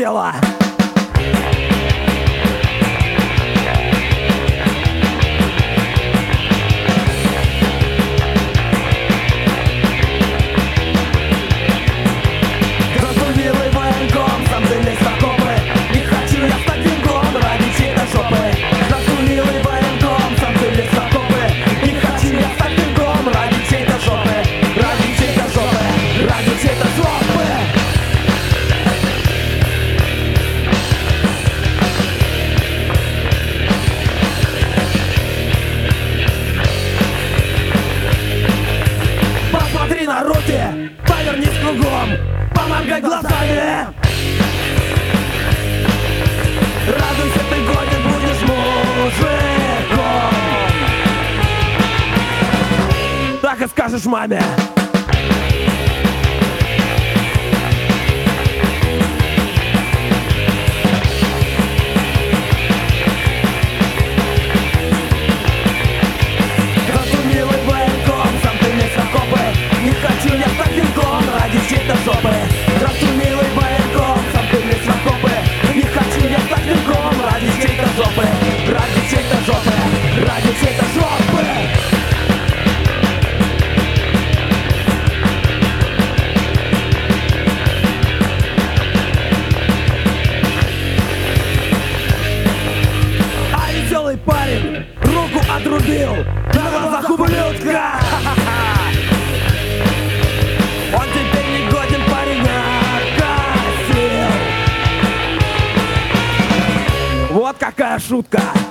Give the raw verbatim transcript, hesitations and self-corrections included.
дело. Милый военком, сам ты лезь в окопы. Не хочу я стать венгом ради чьей-то жопы. Здравствуй, милый военком, сам ты лезь в окопы. Не хочу я стать венгом ради чьей-то жопы. Ради чьей-то жопы, ради чьей-то жопы. Посмотри на руки, повернись кругом, поморгай глазами. Радуйся, ты годен будешь мужиком. Так и скажешь маме. Здравствуй, милый военком, сам ты лезь в окопы. Не хочу я стать венгом ради чьей-то жопы. Здравствуй, милый военком, сам ты лезь в окопы. Не хочу я стать венгом ради чьей-то жопы. Ради чьей-то жопы, ради чьей-то жопы. А веселый парень руку отрубил на глазах ублюдка. Он теперь не годен, парень окосил. Вот какая шутка.